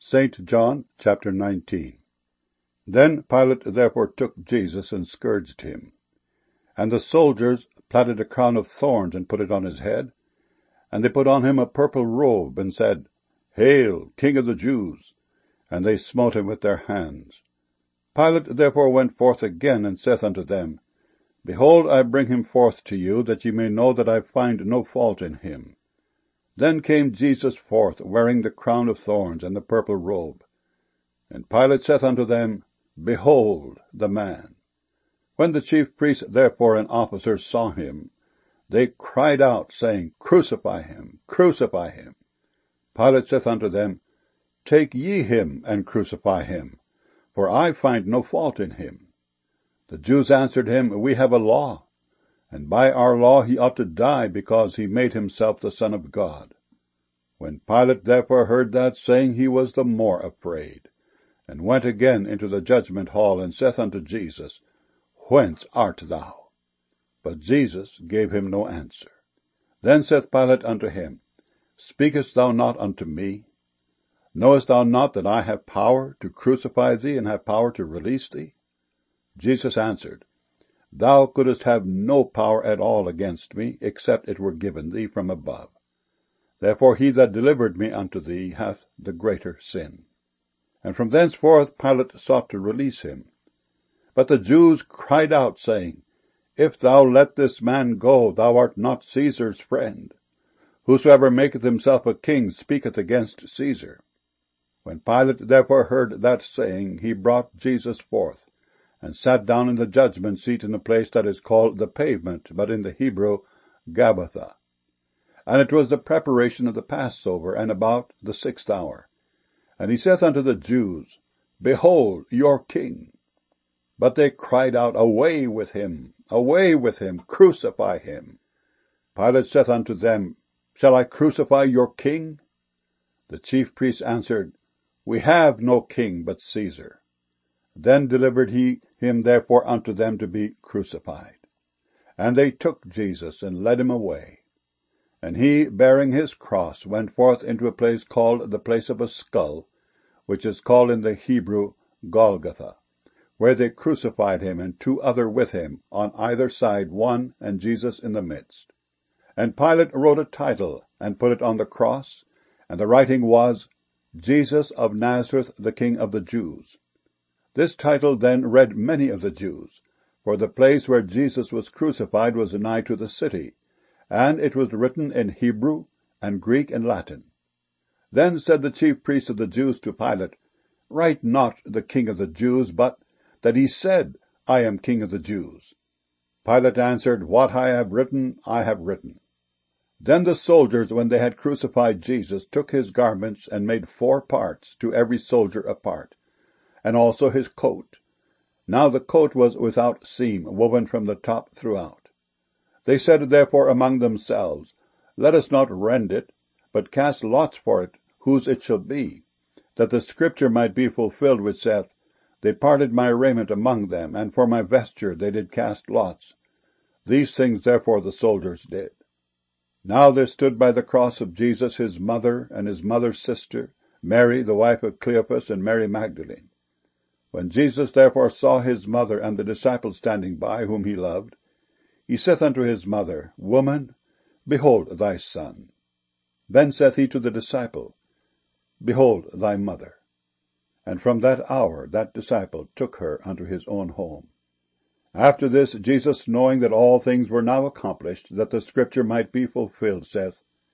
St. John chapter 19. Then Pilate therefore took Jesus and scourged him. And the soldiers platted a crown of thorns and put it on his head. And they put on him a purple robe and said, Hail, King of the Jews! And they smote him with their hands. Pilate therefore went forth again and saith unto them, Behold, I bring him forth to you, that ye may know that I find no fault in him. Then came Jesus forth, wearing the crown of thorns and the purple robe. And Pilate saith unto them, Behold the man. When the chief priests therefore and officers saw him, they cried out, saying, Crucify him, crucify him. Pilate saith unto them, Take ye him, and crucify him, for I find no fault in him. The Jews answered him, We have a law, and by our law he ought to die, because he made himself the Son of God. When Pilate therefore heard that saying, he was the more afraid, and went again into the judgment hall, and saith unto Jesus, Whence art thou? But Jesus gave him no answer. Then saith Pilate unto him, Speakest thou not unto me? Knowest thou not that I have power to crucify thee, and have power to release thee? Jesus answered, Thou couldst have no power at all against me, except it were given thee from above. Therefore he that delivered me unto thee hath the greater sin. And from thenceforth Pilate sought to release him. But the Jews cried out, saying, If thou let this man go, thou art not Caesar's friend. Whosoever maketh himself a king speaketh against Caesar. When Pilate therefore heard that saying, he brought Jesus forth, and sat down in the judgment seat in a place that is called the Pavement, but in the Hebrew, Gabbatha. And it was the preparation of the Passover, and about the 6th hour. And he saith unto the Jews, Behold your king. But they cried out, Away with him, crucify him. Pilate saith unto them, Shall I crucify your king? The chief priests answered, We have no king but Caesar. Then delivered he him therefore unto them to be crucified. And they took Jesus, and led him away. And he, bearing his cross, went forth into a place called the place of a skull, which is called in the Hebrew Golgotha, where they crucified him, and two other with him, on either side one, and Jesus in the midst. And Pilate wrote a title, and put it on the cross, and the writing was, Jesus of Nazareth, the King of the Jews. This title then read many of the Jews, for the place where Jesus was crucified was nigh to the city, and it was written in Hebrew and Greek and Latin. Then said the chief priests of the Jews to Pilate, Write not the King of the Jews, but that he said, I am King of the Jews. Pilate answered, What I have written, I have written. Then the soldiers, when they had crucified Jesus, took his garments, and made 4 parts, to every soldier a part, and also his coat. Now the coat was without seam, woven from the top throughout. They said therefore among themselves, Let us not rend it, but cast lots for it, whose it shall be, that the scripture might be fulfilled which saith, They parted my raiment among them, and for my vesture they did cast lots. These things therefore the soldiers did. Now there stood by the cross of Jesus his mother and his mother's sister, Mary the wife of Cleophas, and Mary Magdalene. When Jesus therefore saw his mother and the disciple standing by, whom he loved, he saith unto his mother, Woman, behold thy son. Then saith he to the disciple, Behold thy mother. And from that hour that disciple took her unto his own home. After this, Jesus, knowing that all things were now accomplished, that the scripture might be fulfilled, saith,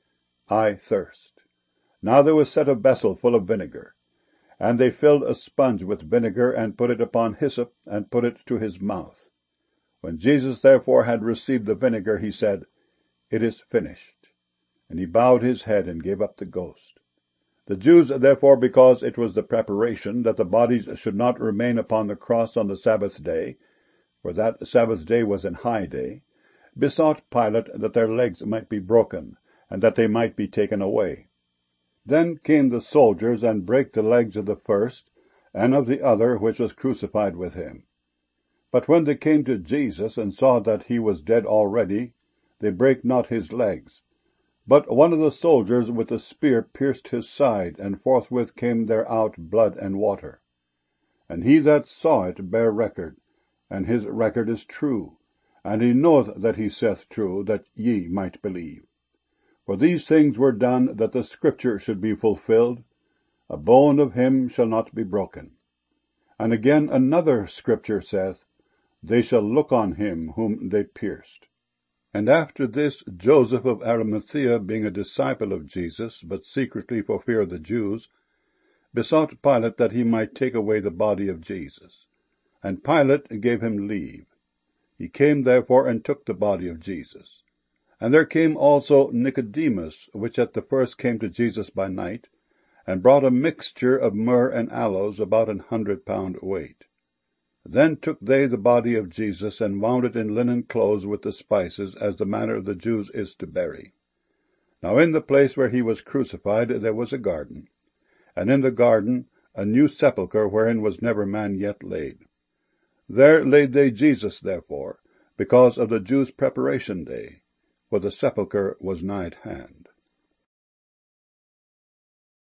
I thirst. Now there was set a vessel full of vinegar. And they filled a sponge with vinegar, and put it upon hyssop, and put it to his mouth. When Jesus therefore had received the vinegar, he said, It is finished. And he bowed his head, and gave up the ghost. The Jews therefore, because it was the preparation, that the bodies should not remain upon the cross on the Sabbath day, for that Sabbath day was an high day, besought Pilate that their legs might be broken, and that they might be taken away. Then came the soldiers, and brake the legs of the first, and of the other which was crucified with him. But when they came to Jesus, and saw that he was dead already, they brake not his legs, But one of the soldiers with a spear pierced his side, and forthwith came there out blood and water. And he that saw it bare record, and his record is true, and he knoweth that he saith true, that ye might believe. For these things were done, that the scripture should be fulfilled, a bone of him shall not be broken. And again another scripture saith, They shall look on him whom they pierced. And after this Joseph of Arimathea, being a disciple of Jesus, but secretly for fear of the Jews, besought Pilate that he might take away the body of Jesus. And Pilate gave him leave. He came therefore and took the body of Jesus. And there came also Nicodemus, which at the first came to Jesus by night, and brought a mixture of myrrh and aloes, about 100 pound weight. Then took they the body of Jesus, and wound it in linen clothes with the spices, as the manner of the Jews is to bury. Now in the place where he was crucified there was a garden, and in the garden a new sepulchre, wherein was never man yet laid. There laid they Jesus therefore, because of the Jews' preparation day, for the sepulchre was nigh at hand.